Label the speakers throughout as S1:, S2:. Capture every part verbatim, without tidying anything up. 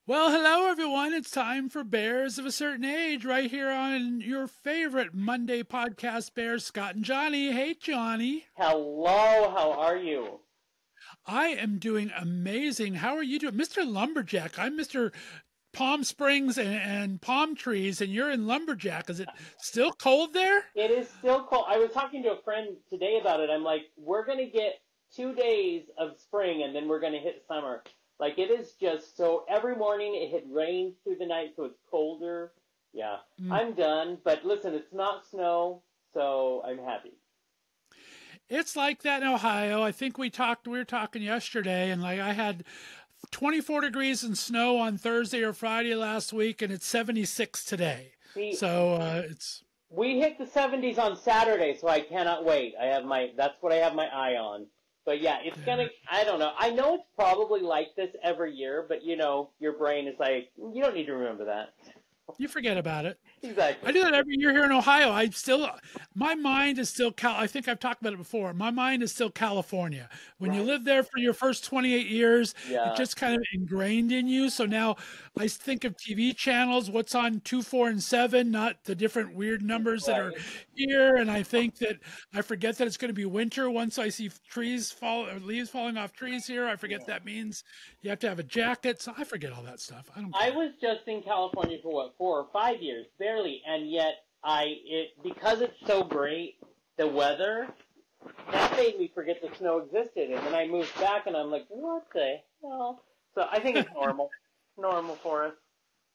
S1: Well, hello everyone. It's time for Bears of a Certain Age right here on your favorite Monday podcast, Bears, Scott and Johnny. Hey, Johnny.
S2: Hello, how are you?
S1: I am doing amazing. How are you doing? Mister Lumberjack, I'm Mister Palm Springs and, and Palm Trees, and you're in Lumberjack. Is it still cold there?
S2: It is still cold. I was talking to a friend today about it. I'm like, we're going to get two days of spring, and then we're going to hit summer. Like, it is just so, every morning it had rained through the night, so it's colder. Yeah, mm. I'm done. But listen, it's not snow, so I'm happy.
S1: It's like that in Ohio. I think we talked, we were talking yesterday, and like I had twenty-four degrees and snow on Thursday or Friday last week, and it's seventy-six today.
S2: See,
S1: so uh, it's...
S2: We hit the seventies on Saturday, so I cannot wait. I have my, that's what I have my eye on. But yeah, it's gonna, I don't know. I know it's probably like this every year, but you know, your brain is like, you don't need to remember that.
S1: You forget about it.
S2: Exactly.
S1: I do that every year here in Ohio. I still, my mind is still, Cal, I think I've talked about it before. My mind is still California. When right. you live there for your first twenty-eight years, yeah. it just kind of ingrained in you. So now I think of T V channels, what's on two, four, and seven, not the different weird numbers right. that are here. And I think that I forget that it's going to be winter once I see trees fall or leaves falling off trees here. I forget yeah. that means you have to have a jacket. So I forget all that stuff. I don't.
S2: I was just in California for what, four or five years, barely, and yet I it because it's so great, the weather, that made me forget the snow existed, and then I moved back, and I'm like, what the hell? So I think it's normal, normal for us.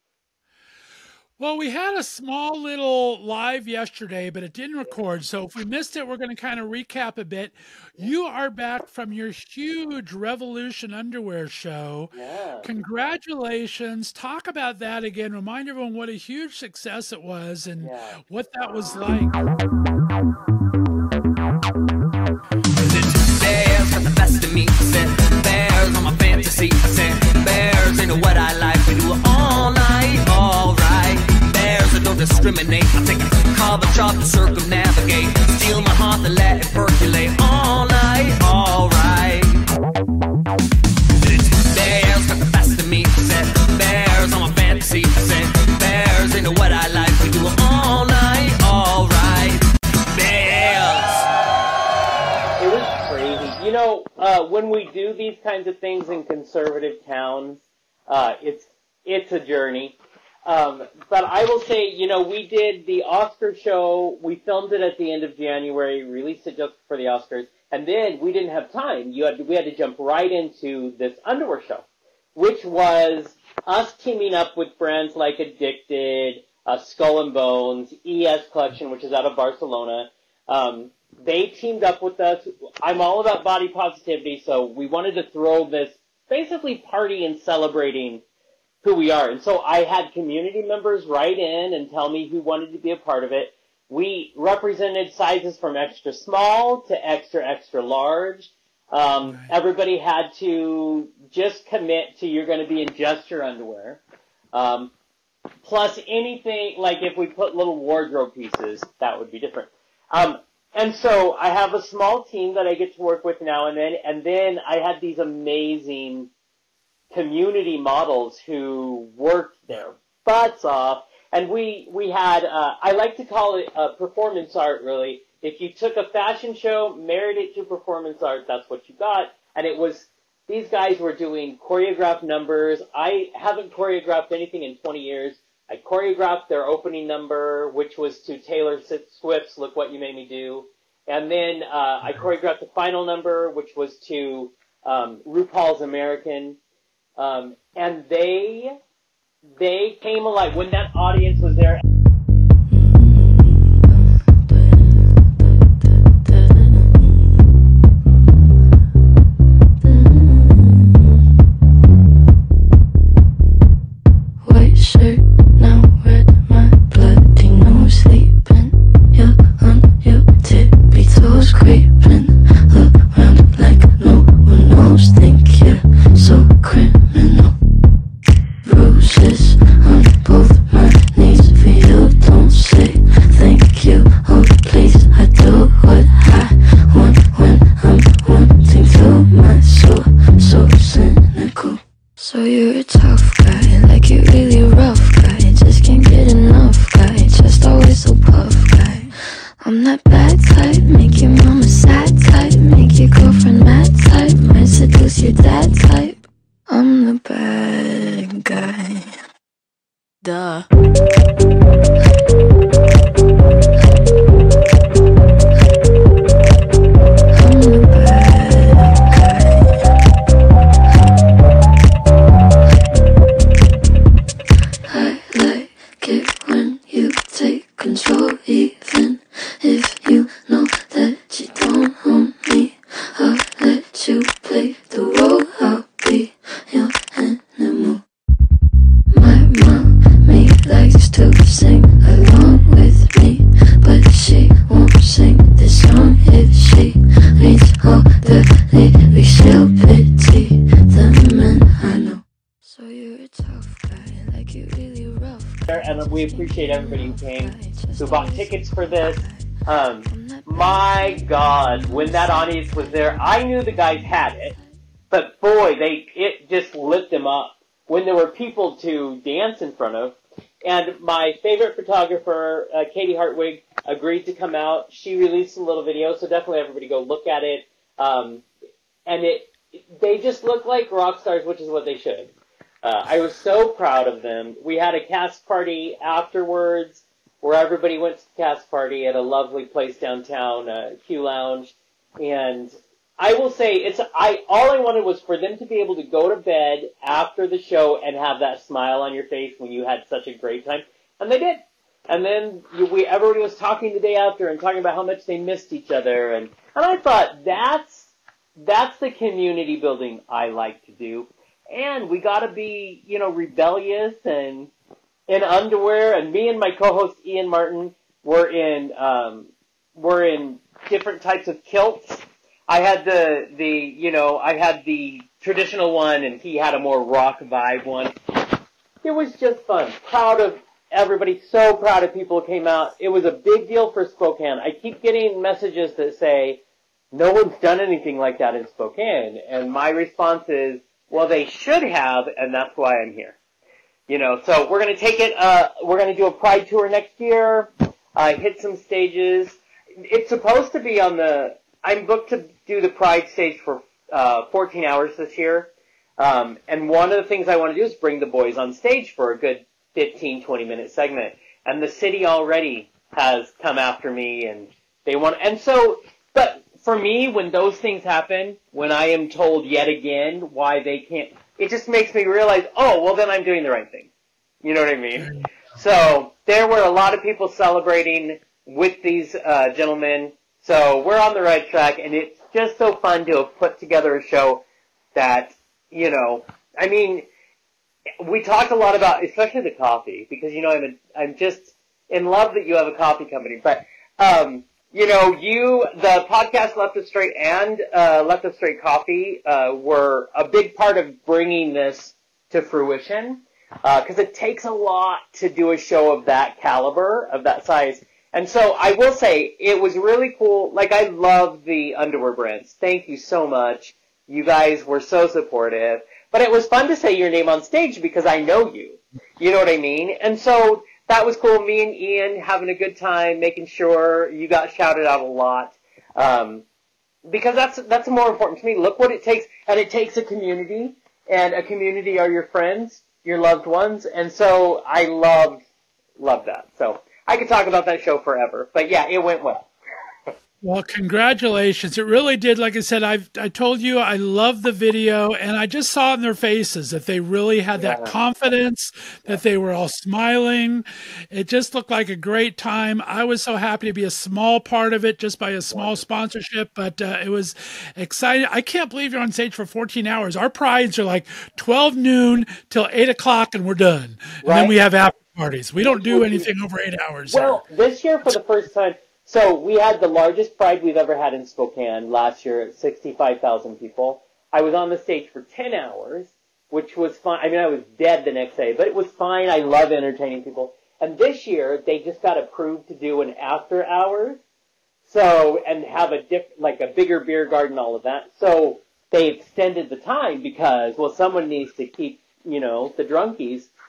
S1: Well, we had a small little live yesterday, but it didn't record. So if we missed it, we're going to kind of recap a bit. You are back from your huge Revolution underwear show.
S2: Yeah.
S1: Congratulations. Talk about that again. Remind everyone what a huge success it was and
S2: yeah.
S1: what that was like.
S3: Bears got the best of me. I said, bears on my fantasy. I said, bears ain't what I like. We do it all night, all right. Bears that don't discriminate. I take a carbon chop to circumnavigate. Steal my heart and let it percolate all night, all right. Bears got the best of me. I said, bears on my fantasy. I said, bears ain't what I like. We do it all night, all right. Bears.
S2: It was crazy. You know, uh, when we do these kinds of things in conservative towns, uh, it's it's a journey. Um, but I will say, you know, we did the Oscar show. We filmed it at the end of January, released it just for the Oscars, and then we didn't have time. You had to, we had to jump right into this underwear show, which was us teaming up with brands like Addicted, uh, Skull and Bones, E S Collection, which is out of Barcelona. Um, they teamed up with us. I'm all about body positivity, so we wanted to throw this basically party and celebrating who we are. And so I had community members write in and tell me who wanted to be a part of it. We represented sizes from extra small to extra, extra large. Um, right. Everybody had to just commit to you're going to be in just your underwear. Um, plus anything, like if we put little wardrobe pieces, that would be different. Um, and so I have a small team that I get to work with now and then, and then I had these amazing community models who worked their butts off, and we we had uh, I like to call it uh, performance art. Really, if you took a fashion show, married it to performance art, that's what you got. And it was these guys were doing choreographed numbers. I haven't choreographed anything in twenty years. I choreographed their opening number, which was to Taylor Swift's "Look What You Made Me Do," and then uh, I choreographed the final number, which was to um, RuPaul's American. Um, and they, they came alive when that audience was there.
S4: White shirt, now red, my bloody nose sleeping. You're on your tippy toes creeping around like no one knows. Think you're so criminal. Bruises on both my knees for you. Don't say thank you. Oh please, I do what I want when I'm wanting to. My soul so cynical. So you're a tough guy. like you really rough guy. Just can't get enough guy. Just always so puff guy. I'm that bad type, make your mama sad type, make your girlfriend mad type, might seduce your dad type. I'm the bad guy. Duh. Control, even if you know that you don't own me. I'll let you play the role. I'll be your animal. My mommy likes to sing along with me, but she won't sing this song if she reads all the lyrics. She'll pity the men I know. So you're a tough guy, like you really rough.
S2: And we appreciate everybody who came, who bought tickets for this. Um, my God, when that audience was there, I knew the guys had it, but boy, they it just lit them up when there were people to dance in front of. And my favorite photographer, uh, Katie Hartwig, agreed to come out. She released a little video, so definitely everybody go look at it. Um, and it, they just look like rock stars, which is what they should. Uh, I was so proud of them. We had a cast party afterwards where everybody went to the cast party at a lovely place downtown, uh, Q Lounge. And I will say, it's I all I wanted was for them to be able to go to bed after the show and have that smile on your face when you had such a great time. And they did. And then you, we everybody was talking the day after and talking about how much they missed each other. And, and I thought, that's that's the community building I like to do. And we got to be, you know, rebellious and in underwear. And me and my co-host Ian Martin were in um, were in different types of kilts. I had the the you know I had the traditional one, and he had a more rock vibe one. It was just fun. Proud of everybody. So proud of people who came out. It was a big deal for Spokane. I keep getting messages that say no one's done anything like that in Spokane, and my response is, well, they should have, and that's why I'm here. You know, so we're going to take it, uh, we're going to do a Pride tour next year, uh, hit some stages. It's supposed to be on the, I'm booked to do the Pride stage for uh, fourteen hours this year. Um, and one of the things I want to do is bring the boys on stage for a good fifteen, twenty minute segment. And the city already has come after me, and they want, and so, but for me, when those things happen, when I am told yet again why they can't, it just makes me realize, oh, well, then I'm doing the right thing. You know what I mean? So there were a lot of people celebrating with these uh, gentlemen. So we're on the right track, and it's just so fun to have put together a show that, you know, I mean, we talked a lot about, especially the coffee, because, you know, I'm, a, I'm just in love that you have a coffee company. But, um, you know, you, the podcast Left of Straight and uh, Left of Straight Coffee uh, were a big part of bringing this to fruition, because uh, it takes a lot to do a show of that caliber, of that size. And so I will say, it was really cool. Like, I love the underwear brands. Thank you so much. You guys were so supportive. But it was fun to say your name on stage because I know you. You know what I mean? And so that was cool. Me and Ian having a good time, making sure you got shouted out a lot. Um, because that's that's more important to me. Look what it takes. And it takes a community. And a community are your friends, your loved ones. And so I loved, loved that. So I could talk about that show forever. But yeah, it went well.
S1: Well, congratulations. It really did. Like I said, I've, I told you I love the video, and I just saw in their faces that they really had that yeah. confidence, that they were all smiling. It just looked like a great time. I was so happy to be a small part of it just by a small sponsorship, but uh, it was exciting. I can't believe you're on stage for fourteen hours. Our prides are like twelve noon till eight o'clock, and we're done. And right. then we have after parties. We don't do anything over eight hours.
S2: Well, here. This year for the first time, so we had the largest Pride we've ever had in Spokane last year at sixty-five thousand people. I was on the stage for ten hours, which was fine. I mean, I was dead the next day, but it was fine. I love entertaining people. And this year, they just got approved to do an after hours, so, and have a diff, like a bigger beer garden, all of that. So they extended the time because, well, someone needs to keep, you know, the drunkies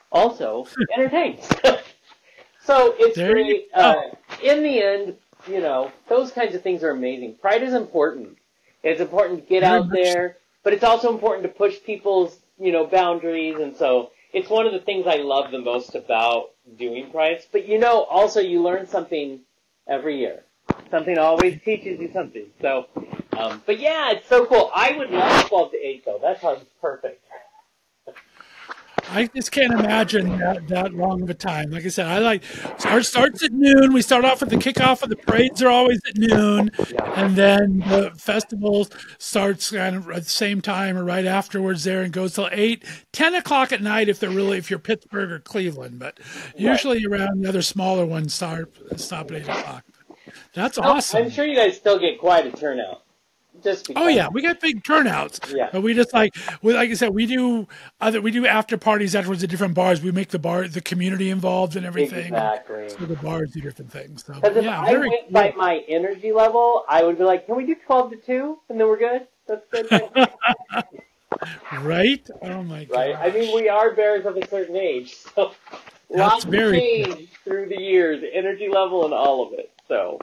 S2: also entertained. So it's
S1: there
S2: great. Uh, in the end, you know, those kinds of things are amazing. Pride is important. It's important to get
S1: Very
S2: out there, but it's also important to push people's, you know, boundaries. And so it's one of the things I love the most about doing Prides. But, you know, also you learn something every year. Something always teaches you something. So, um, but yeah, it's so cool. I would love twelve to eight, though. That sounds perfect.
S1: I just can't imagine that, that long of a time. Like I said, I like ours starts at noon. We start off with the kickoff of the parades are always at noon, and then the festival starts kind of at the same time or right afterwards there, and goes till eight, ten o'clock at night if they're really if you're Pittsburgh or Cleveland. But usually around the other smaller ones start stop at eight o'clock. That's awesome.
S2: I'm sure you guys still get quite a turnout. Just
S1: oh yeah, we got big turnouts.
S2: Yeah,
S1: but we just like, we, like I said, we do other, we do after parties afterwards at different bars. We make the bar, the community involved and everything.
S2: Exactly.
S1: So the bars do different things. So
S2: because if
S1: yeah,
S2: I
S1: very
S2: went
S1: cool.
S2: by my energy level, I would be like, can we do twelve to two, and then we're good. That's good.
S1: Right? Oh my god.
S2: Right. I mean, we are bears of a certain age, so lots of change through the years, energy level and all of it. So.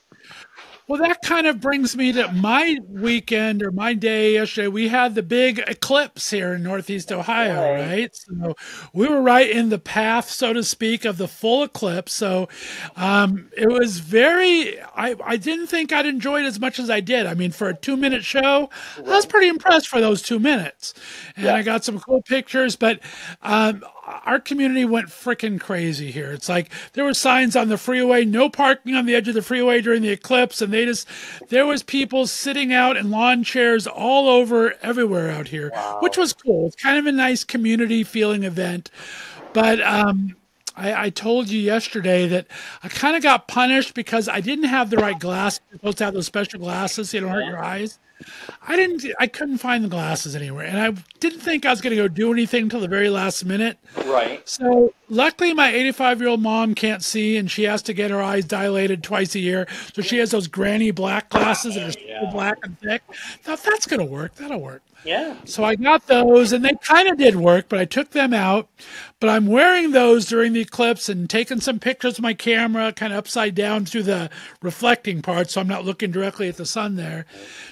S1: Well, that kind of brings me to my weekend or my day yesterday. We had the big eclipse here in Northeast Ohio, right? right? So we were right in the path, so to speak, of the full eclipse. So um, it was very, I, I didn't think I'd enjoy it as much as I did. I mean, for a two minute show, right. I was pretty impressed for those two minutes. And yeah. I got some cool pictures, but um, our community went freaking crazy here. It's like there were signs on the freeway, no parking on the edge of the freeway during the eclipse. And they just, there was people sitting out in lawn chairs all over everywhere out here, wow. which was cool. It's kind of a nice community feeling event. But um, I, I told you yesterday that I kind of got punished because I didn't have the right glasses. You're supposed to have those special glasses so you don't hurt your eyes. I didn't, I couldn't find the glasses anywhere. And I didn't think I was going to go do anything until the very last minute.
S2: Right.
S1: So luckily my eighty-five year old mom can't see and she has to get her eyes dilated twice a year. So she has those granny black glasses that are super yeah. black and thick. Thought that's going to work. That'll work.
S2: Yeah.
S1: So I got those and they kind of did work, but I took them out. But I'm wearing those during the eclipse and taking some pictures with my camera kind of upside down through the reflecting part. So I'm not looking directly at the sun there.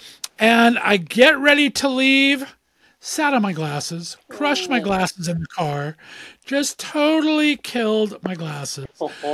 S1: And I get ready to leave, sat on my glasses, crushed my glasses in the car, just totally killed my glasses.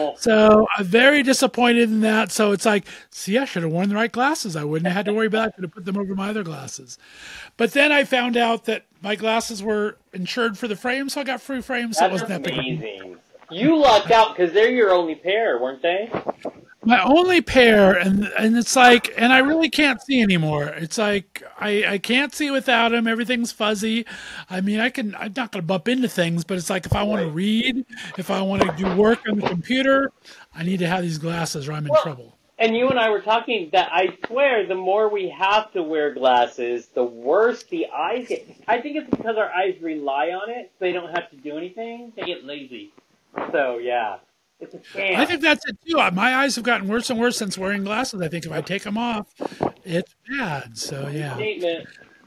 S1: So I'm very disappointed in that. So it's like, see, I should have worn the right glasses. I wouldn't have had to worry about it. I could have put them over my other glasses. But then I found out that my glasses were insured for the frame, so I got free frames. So
S2: That's
S1: it wasn't that
S2: amazing.
S1: big.
S2: You lucked out because they're your only pair, weren't they?
S1: My only pair, and and it's like, and I really can't see anymore. It's like I, I can't see without them. Everything's fuzzy. I mean, I can. I'm not going to bump into things, but it's like if I want to read, if I want to do work on the computer, I need to have these glasses, or I'm in
S2: well,
S1: trouble.
S2: And you and I were talking that I swear, the more we have to wear glasses, the worse the eyes get. I think it's because our eyes rely on it. So they don't have to do anything. They get lazy. So yeah. It's a scam.
S1: I think that's it too. My eyes have gotten worse and worse since wearing glasses. I think if I take them off, it's bad. So yeah.
S2: Statement.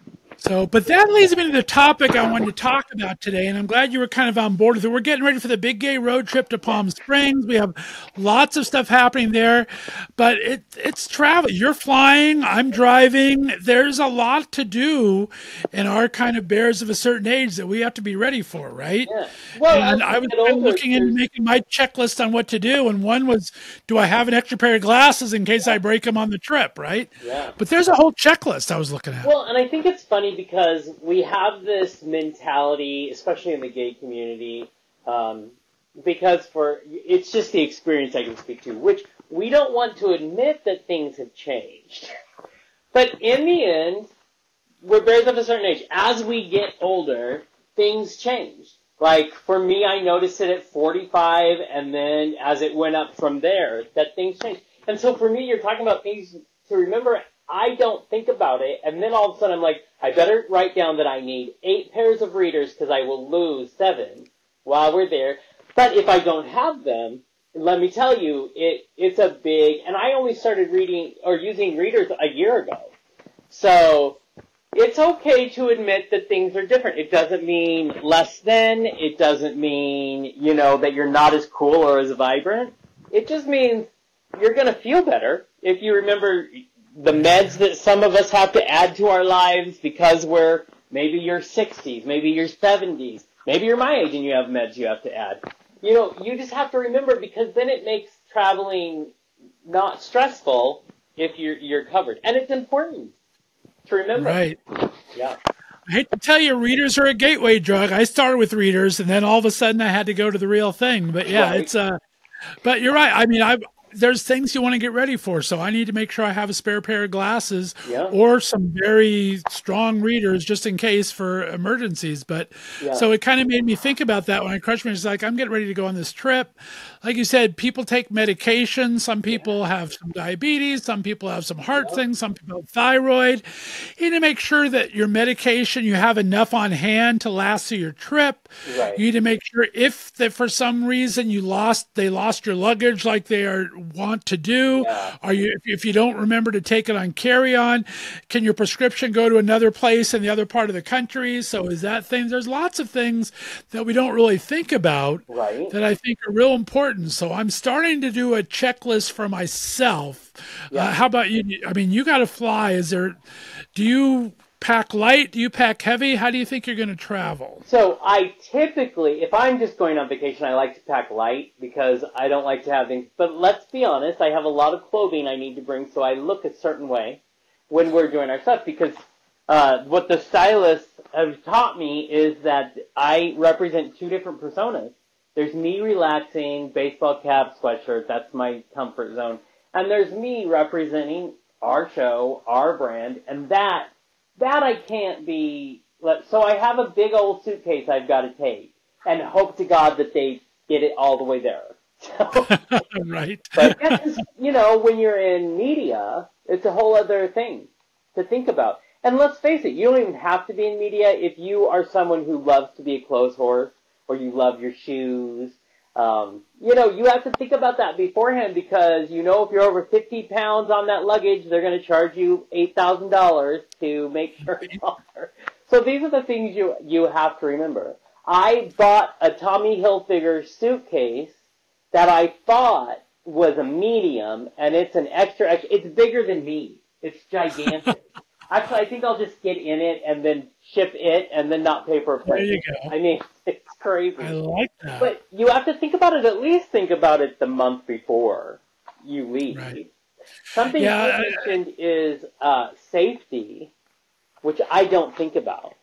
S1: So, but that leads me to the topic I wanted to talk about today, and I'm glad you were kind of on board with it. We're getting ready for the big gay road trip to Palm Springs. We have lots of stuff happening there, but it, it's travel. You're flying, I'm driving. There's a lot to do in our kind of bears of a certain age that we have to be ready for, right?
S2: Yeah. Well,
S1: and I was older, looking into making my checklist on what to do, and one was, do I have an extra pair of glasses in case I break them on the trip, right?
S2: Yeah.
S1: But there's a whole checklist I was looking at.
S2: Well, and I think it's funny because we have this mentality, especially in the gay community, um, because for it's just the experience I can speak to, which we don't want to admit that things have changed. But in the end, we're bears of a certain age. As we get older, things change. Like, for me, I noticed it at forty-five, and then as it went up from there, that things changed. And so for me, you're talking about things to remember. I don't think about it, and then all of a sudden I'm like, I better write down that I need eight pairs of readers because I will lose seven while we're there. But if I don't have them, let me tell you, it it's a big, and I only started reading or using readers a year ago. So it's okay to admit that things are different. It doesn't mean less than. It doesn't mean, you know, that you're not as cool or as vibrant. It just means you're going to feel better if you remember the meds that some of us have to add to our lives because we're maybe you're sixties, maybe you're seventies, maybe you're my age and you have meds you have to add. You know, you just have to remember because then it makes traveling not stressful if you're you're covered. And it's important to remember.
S1: Right.
S2: Yeah.
S1: I hate to tell you, readers are a gateway drug. I started with readers, and then all of a sudden I had to go to the real thing. But yeah, right. it's uh, but you're right. I mean, I there's things you want to get ready for, so I need to make sure I have a spare pair of glasses
S2: yeah.
S1: or some very strong readers just in case for emergencies. But
S2: yeah.
S1: so it kind of made me think about that when I crushed me. It's like I'm getting ready to go on this trip. Like you said, people take medication. Some people
S2: yeah.
S1: have some diabetes. Some people have some heart yeah. things. Some people have thyroid. You need to make sure that your medication, you have enough on hand to last through your trip.
S2: Right.
S1: You need to make sure if that for some reason you lost, they lost your luggage like they are want to do.
S2: Yeah.
S1: Are you, if, if you don't remember to take it on carry-on, can your prescription go to another place in the other part of the country? So is that thing, there's lots of things that we don't really think about
S2: right.
S1: that I think are real important. So I'm starting to do a checklist for myself.
S2: Yeah.
S1: Uh, how about you? I mean, you got to fly. Is there, do you pack light? Do you pack heavy? How do you think you're going to travel?
S2: So I typically, if I'm just going on vacation, I like to pack light because I don't like to have things. But let's be honest, I have a lot of clothing I need to bring, so I look a certain way when we're doing our stuff because uh, what the stylists have taught me is that I represent two different personas. There's me relaxing, baseball cap, sweatshirt, that's my comfort zone. And there's me representing our show, our brand, and that, that I can't be, so I have a big old suitcase I've got to take, and hope to God that they get it all the way there. So,
S1: right.
S2: But, yes, you know, when you're in media, it's a whole other thing to think about. And let's face it, you don't even have to be in media if you are someone who loves to be a clothes horse, or you love your shoes. Um, you know, you have to think about that beforehand because you know if you're over fifty pounds on that luggage, they're going to charge you eight thousand dollars to make sure it's on there. So these are the things you you have to remember. I bought a Tommy Hilfiger suitcase that I thought was a medium, and it's an extra, extra it's bigger than me. It's gigantic. Actually, I think I'll just get in it and then ship it and then not pay for a plane.
S1: There you go.
S2: I mean, it's crazy.
S1: I like that.
S2: But you have to think about it, at least think about it the month before you leave.
S1: Right.
S2: Something
S1: yeah,
S2: you mentioned is uh, safety, which I don't think about.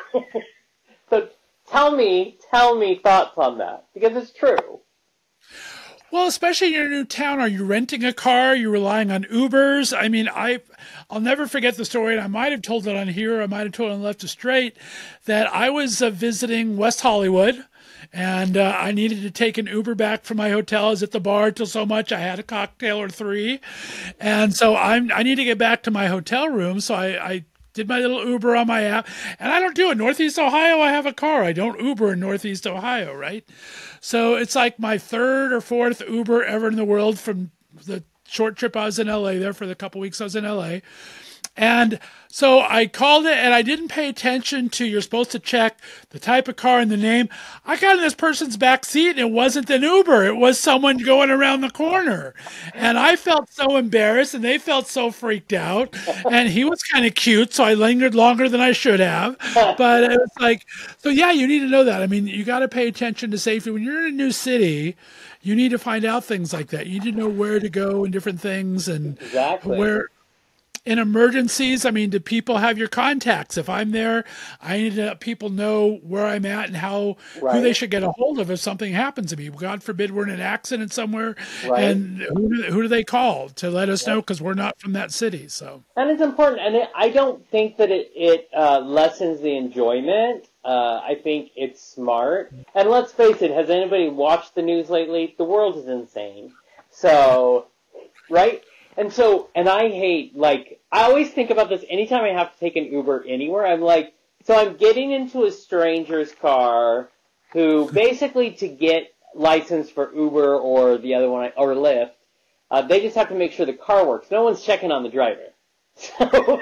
S2: So tell me, tell me thoughts on that, because it's true.
S1: Well, especially in your new town, are you renting a car? Are you relying on Ubers? I mean, I, I'll never forget the story, and I might have told it on here, I might have told it on Left to Straight, that I was uh, visiting West Hollywood, and uh, I needed to take an Uber back from my hotel. I was at the bar till so much. I had a cocktail or three, and so I'm, I need to get back to my hotel room, so I, I did my little Uber on my app, and I don't do it. Northeast Ohio, I have a car. I don't Uber in Northeast Ohio, right? So it's like my third or fourth Uber ever in the world from the short trip I was in L A there for the couple weeks I was in L A. And so I called it, and I didn't pay attention to, you're supposed to check the type of car and the name. I got in this person's back seat, and it wasn't an Uber. It was someone going around the corner. And I felt so embarrassed, and they felt so freaked out. And he was kind of cute, so I lingered longer than I should have. But it was like, so yeah, you need to know that. I mean, you got to pay attention to safety. When you're in a new city, you need to find out things like that. You need to know where to go and different things, and
S2: exactly.
S1: where... In emergencies, I mean, do people have your contacts? If I'm there, I need to let people know where I'm at and how
S2: right.
S1: who they should get a hold of if something happens to me. God forbid we're in an accident somewhere,
S2: right.
S1: and who do, who do they call to let us
S2: yeah.
S1: know? Because we're not from that city. So
S2: and it's important, and it, I don't think that it, it uh, lessens the enjoyment. Uh, I think it's smart. And let's face it, has anybody watched the news lately? The world is insane. So, right? And so, and I hate, like, I always think about this anytime I have to take an Uber anywhere. I'm like, so I'm getting into a stranger's car who basically to get license for Uber or the other one, or Lyft, uh, they just have to make sure the car works. No one's checking on the driver. So,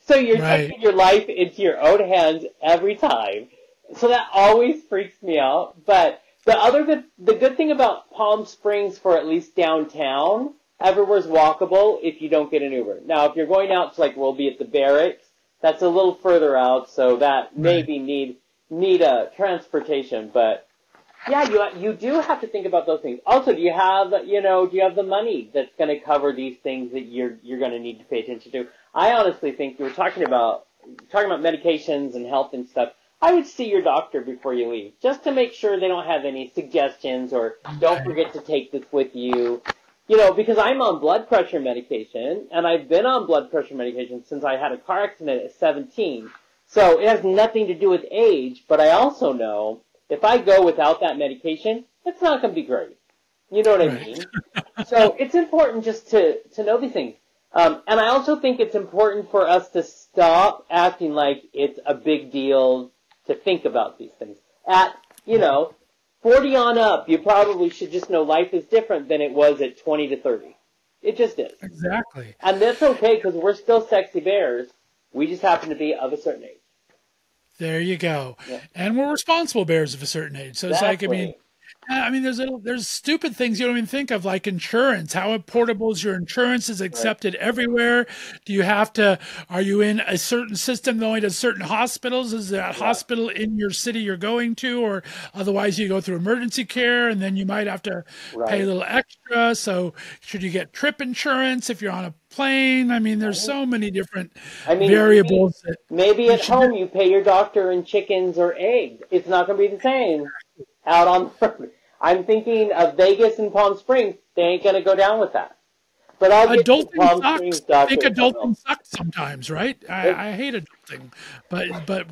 S2: So you're
S1: right.
S2: taking your life into your own hands every time. So that always freaks me out. But the other good, the good thing about Palm Springs, for at least downtown, everywhere's walkable if you don't get an Uber. Now, if you're going out to, like, we'll be at the Barracks, that's a little further out, so that right. maybe need need a transportation. But yeah, you you do have to think about those things. Also, do you have you know do you have the money that's going to cover these things that you're you're going to need to pay attention to? I honestly think you were talking about talking about medications and health and stuff. I would see your doctor before you leave, just to make sure they don't have any suggestions or don't forget to take this with you. You know, because I'm on blood pressure medication, and I've been on blood pressure medication since I had a car accident at seventeen. So it has nothing to do with age, but I also know if I go without that medication, it's not going to be great. You know what I mean? So it's important just to, to know these things. Um, and I also think it's important for us to stop acting like it's a big deal to think about these things. At, you know, forty on up, you probably should just know life is different than it was at twenty to thirty. It just is.
S1: Exactly.
S2: And that's okay, because we're still sexy bears. We just happen to be of a certain age.
S1: There you go.
S2: Yeah.
S1: And we're responsible bears of a certain age. So it's
S2: exactly.
S1: like, I mean, I mean, there's little, there's stupid things you don't even think of, like insurance. How portable is your insurance? Is accepted right. everywhere? Do you have to? Are you in a certain system that only does certain hospitals? Is that yeah. hospital in your city you're going to, or otherwise you go through emergency care and then you might have to right. pay a little extra? So should you get trip insurance if you're on a plane? I mean, there's so many different I mean, variables.
S2: Maybe, that maybe at home do. You pay your doctor in chickens or eggs. It's not going to be the same. Out on, I'm thinking of Vegas and Palm Springs. They ain't going to go down with that. But I'll get
S1: adulting
S2: Palm
S1: sucks.
S2: Springs doctor.
S1: I think adulting sucks sometimes, right? I, I hate adulting, but but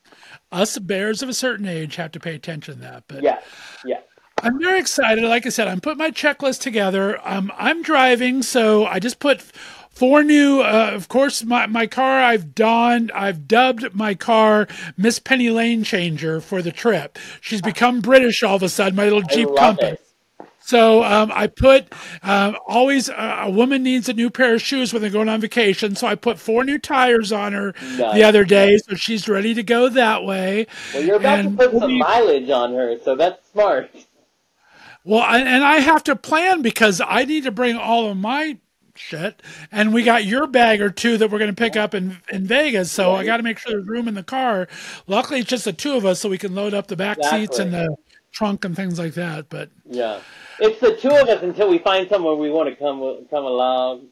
S1: us bears of a certain age have to pay attention to that. But
S2: yeah, yeah.
S1: I'm very excited. Like I said, I'm putting my checklist together. Um, I'm driving, so I just put four new, uh, of course, my, my car, I've donned, I've dubbed my car Miss Penny Lane Changer for the trip. She's become British all of a sudden, my little Jeep Compass. It. So um, I put, um, always uh, a woman needs a new pair of shoes when they're going on vacation. So I put four new tires on her nice. the other day. So she's ready to go that way.
S2: Well, you're about and to put some we, mileage on her, so that's smart.
S1: Well, and, and I have to plan because I need to bring all of my shit, and we got your bag or two that we're going to pick up in in Vegas, so right. I got to make sure there's room in the car. Luckily it's just the two of us, so we can load up the back exactly. seats and the trunk and things like that. But
S2: yeah, it's the two of us until we find somewhere we want to come come along.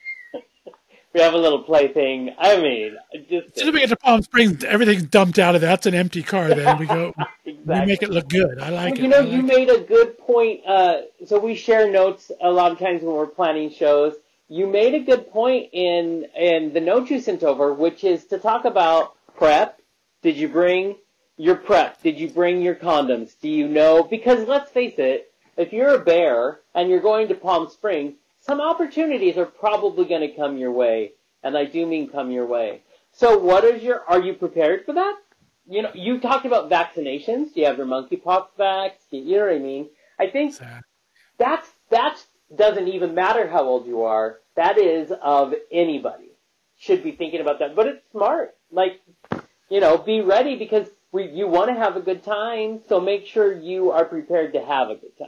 S2: We have a little plaything. I mean, just
S1: as soon as we get to Palm Springs, everything's dumped out of that. That's an empty car. Then we go,
S2: exactly.
S1: we make it look good. I like
S2: well,
S1: it.
S2: You know,
S1: like
S2: you made a good point. Uh, so we share notes a lot of times when we're planning shows. You made a good point in in the note you sent over, which is to talk about prep. Did you bring your prep? Did you bring your condoms? Do you know? Because let's face it, if you're a bear and you're going to Palm Springs, some opportunities are probably going to come your way, and I do mean come your way. So what is your? Are you prepared for that? You know, you talked about vaccinations. Do you have your monkeypox vax? You know what I mean? I think exactly. that's that's. Doesn't even matter how old you are. That is of anybody should be thinking about that. But it's smart. Like, you know, be ready because we, you want to have a good time. So make sure you are prepared to have a good time.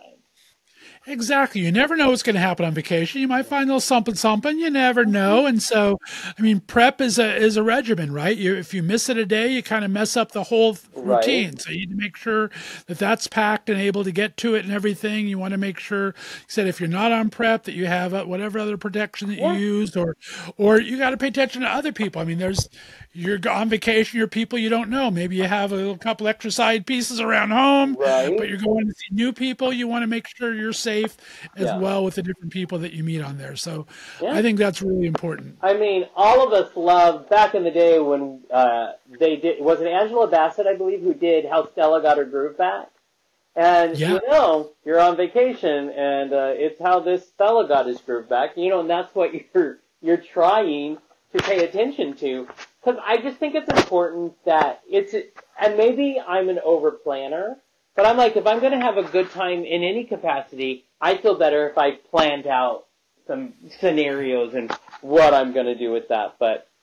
S1: Exactly. You never know what's going to happen on vacation. You might find a little something, something. You never know. And so, I mean, prep is a is a regimen, right? You, if you miss it a day, you kind of mess up the whole routine. Right. So you need to make sure that that's packed and able to get to it and everything. You want to make sure, you said, if you're not on prep, that you have whatever other protection that you yeah. used, or or you got to pay attention to other people. I mean, there's you're on vacation, you're people you don't know. Maybe you have a little couple extra side pieces around home,
S2: right.
S1: but you're going to see new people. You want to make sure you're safe as
S2: yeah.
S1: well with the different people that you meet on there. So
S2: yeah.
S1: I think that's really important.
S2: I mean, all of us loved back in the day when uh, they did, was it Angela Bassett, I believe, who did How Stella Got Her Groove Back? And, yeah. you know, you're on vacation, and uh, it's how this fella got his groove back. You know, and that's what you're you're trying to pay attention to. Because I just think it's important that it's, and maybe I'm an over planner, but I'm like, if I'm going to have a good time in any capacity, I feel better if I planned out some scenarios and what I'm going to do with that. But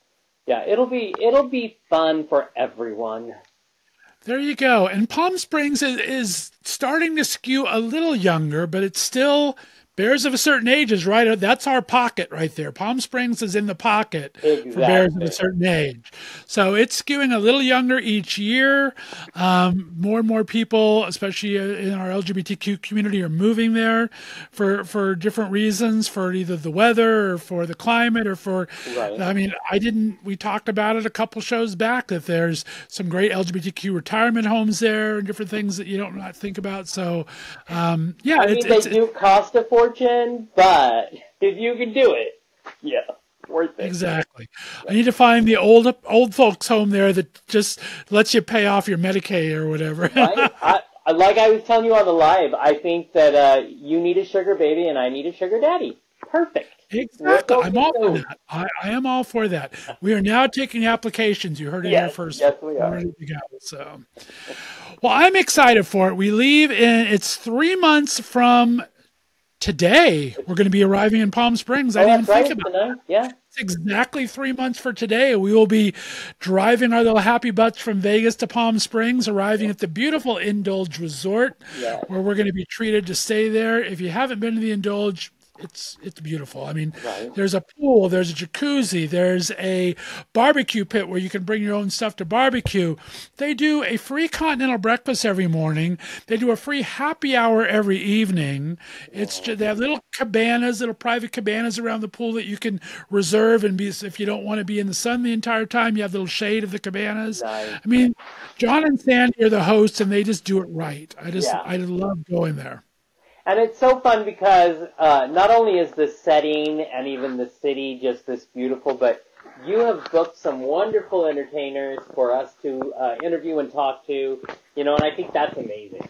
S2: Yeah, it'll be it'll be fun for everyone.
S1: There you go. And Palm Springs is, is starting to skew a little younger, but it's still bears of a certain age is right. That's our pocket right there. Palm Springs is in the pocket exactly. for bears of a certain age. So it's skewing a little younger each year. Um, more and more people, especially in our L G B T Q community, are moving there for, for different reasons, for either the weather or for the climate or for, right. I mean, I didn't, we talked about it a couple shows back that there's some great L G B T Q retirement homes there and different things that you don't not think about. So, um, yeah.
S2: I mean,
S1: it's,
S2: they
S1: it's,
S2: do cost a fortune, but if you can do it, yeah, worth it.
S1: Exactly. I need to find the old old folks home there that just lets you pay off your Medicaid or whatever.
S2: Right? I, like I was telling you on the live, I think that uh, you need a sugar baby and I need a sugar daddy. Perfect.
S1: Exactly. I'm all for that. I, I am all for that. We are now taking applications. You heard it
S2: yes,
S1: here first.
S2: Yes, we are.
S1: We're ready to go. So, well, I'm excited for it. We leave in, it's three months from today. We're going to be arriving in Palm Springs. I
S2: oh,
S1: didn't even
S2: right,
S1: think about
S2: tonight.
S1: that.
S2: Yeah.
S1: It's exactly three months for today. We will be driving our little happy butts from Vegas to Palm Springs, arriving at the beautiful Indulge Resort,
S2: yeah.
S1: where we're going to be treated to stay there. If you haven't been to the Indulge, it's it's beautiful. I mean,
S2: right.
S1: there's a pool, there's a jacuzzi, there's a barbecue pit where you can bring your own stuff to barbecue. They do a free continental breakfast every morning. They do a free happy hour every evening. It's just, they have little cabanas, little private cabanas around the pool that you can reserve and be if you don't want to be in the sun the entire time. You have a little shade of the cabanas.
S2: Nice.
S1: I mean, John and Sandy are the hosts, and they just do it right. I just
S2: yeah.
S1: I love going there.
S2: And it's so fun because uh, not only is the setting and even the city just this beautiful, but you have booked some wonderful entertainers for us to uh, interview and talk to, you know, and I think that's amazing.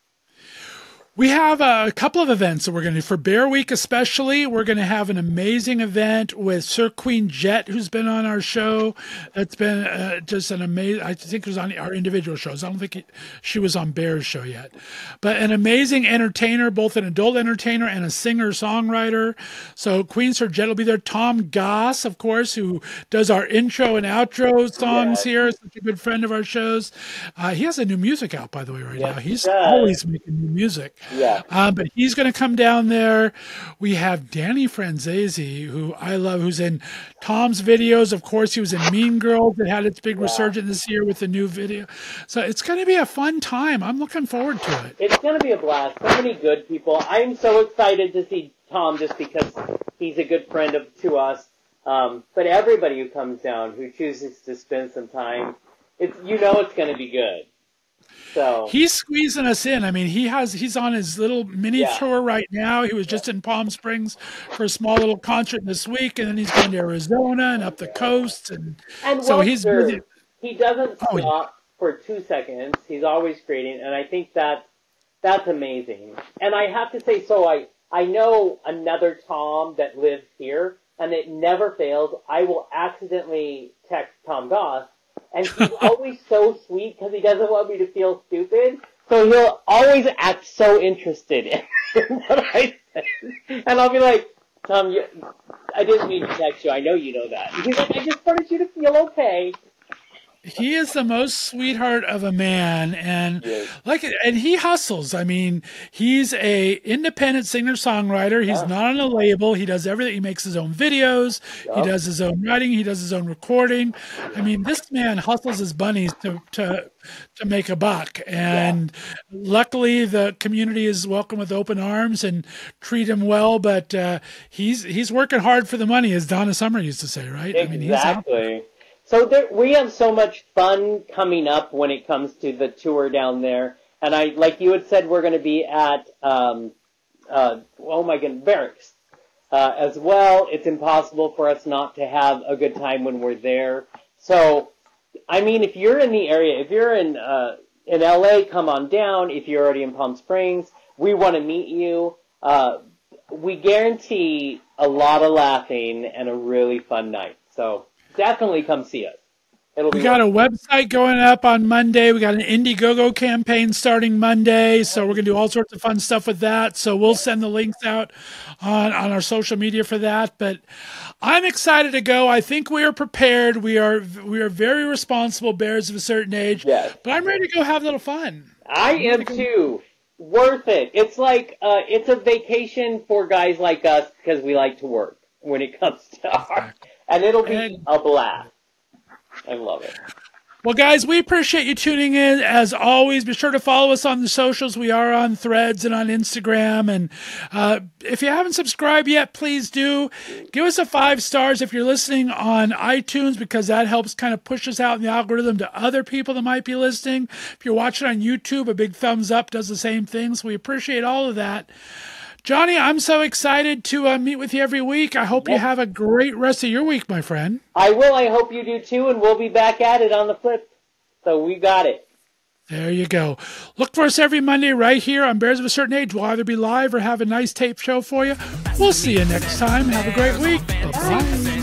S1: We have a couple of events that we're going to do. For Bear Week especially, we're going to have an amazing event with Sir Queen Jet, who's been on our show. That's been uh, just an amazing, I think it was on our individual shows. I don't think it, she was on Bear's show yet. But an amazing entertainer, both an adult entertainer and a singer-songwriter. So Queen Sir Jet will be there. Tom Goss, of course, who does our intro and outro songs yeah. here. Such a good friend of our shows. Uh, he has a new music out, by the way, right yes, now. He's always making new music.
S2: Yeah.
S1: Um, but he's going to come down there. We have Danny Franzese, who I love, who's in Tom's videos. Of course, he was in Mean Girls that had its big yeah. resurgence this year with the new video. So it's going to be a fun time. I'm looking forward to it.
S2: It's going to be a blast. So many good people. I'm so excited to see Tom just because he's a good friend of to us. Um, but everybody who comes down, who chooses to spend some time, it's you know it's going to be good. So
S1: he's squeezing us in. I mean, he has he's on his little mini
S2: yeah.
S1: tour right now. He was just in Palm Springs for a small little concert this week, and then he's going to Arizona and up the coast. And,
S2: and
S1: so he's
S2: really, he doesn't
S1: oh,
S2: stop
S1: yeah.
S2: for two seconds. He's always creating, and I think that that's amazing. And I have to say, so I I know another Tom that lives here, and it never fails. I will accidentally text Tom Goss. And he's always so sweet because he doesn't want me to feel stupid. So he'll always act so interested in what I say. And I'll be like, Tom, you, I didn't mean to text you. I know you know that. And he's like, I just wanted you to feel okay.
S1: He is the most sweetheart of a man, and
S2: yes.
S1: like, and he hustles. I mean, he's a independent singer-songwriter. He's yeah. not on a label. He does everything. He makes his own videos. Yep. He does his own writing. He does his own recording. I mean, this man hustles his bunnies to to to make a buck. And yeah. luckily, the community is welcome with open arms and treat him well. But uh, he's he's working hard for the money, as Donna Summer used to say, right?
S2: Exactly.
S1: I mean, he's out there.
S2: So there, we have so much fun coming up when it comes to the tour down there. And I, like you had said, we're going to be at, um, uh, oh my goodness, Barracks uh, as well. It's impossible for us not to have a good time when we're there. So, I mean, if you're in the area, if you're in uh, in L A, come on down. If you're already in Palm Springs, we want to meet you. Uh, we guarantee a lot of laughing and a really fun night. So definitely come see us. It'll be
S1: we got
S2: wonderful.
S1: a website going up on Monday. We got an Indiegogo campaign starting Monday. So we're going to do all sorts of fun stuff with that. So we'll send the links out on, on our social media for that. But I'm excited to go. I think we are prepared. We are we are very responsible bears of a certain age.
S2: Yes.
S1: But I'm ready to go have a little fun.
S2: I am too. Worth it. It's like uh, it's a vacation for guys like us because we like to work when it comes to art. And it'll be
S1: And-
S2: a blast. I love it.
S1: Well, guys, we appreciate you tuning in. As always, be sure to follow us on the socials. We are on Threads and on Instagram. And uh, if you haven't subscribed yet, please do. Give us a five stars if you're listening on iTunes, because that helps kind of push us out in the algorithm to other people that might be listening. If you're watching on YouTube, a big thumbs up does the same thing. So we appreciate all of that. Johnny, I'm so excited to uh, meet with you every week. I hope yep. you have a great rest of your week, my friend.
S2: I will. I hope you do too, and we'll be back at it on the flip. So we got it.
S1: There you go. Look for us every Monday right here on Bears of a Certain Age. We'll either be live or have a nice tape show for you. We'll see you next time. Have a great week. Bye-bye.